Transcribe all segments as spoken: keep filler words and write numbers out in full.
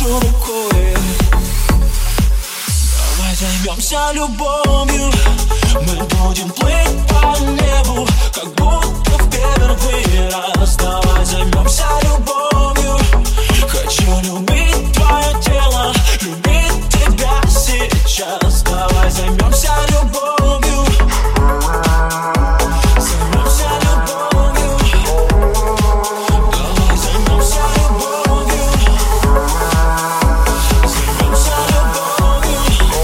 кожу рукой. Давай займемся любовью. Мы будем плыть по небу, как будто в первый раз. Давай займемся любовью. Хочу любить твое тело, любить тебя сейчас. Давай займемся любовью. Займемся любовью. Давай займемся любовью. Займемся любовью.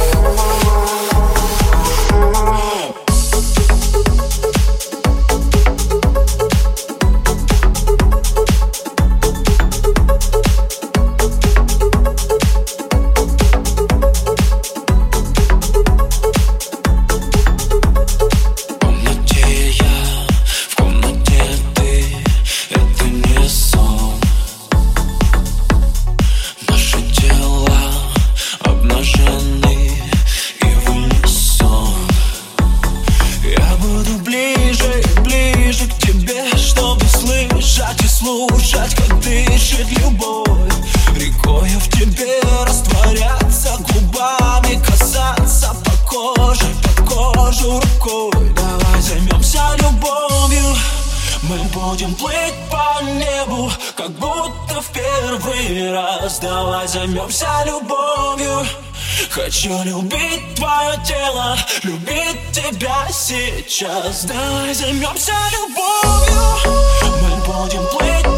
Слушать, как дышит любовь, рекою в тебе растворяться, губами касаться по коже, под кожу рукой. Давай займемся любовью. Мы будем плыть по небу, как будто в первый раз. Давай займемся любовью. Хочу любить твое тело, любить тебя сейчас. Давай займемся любовью. Мы будем плыть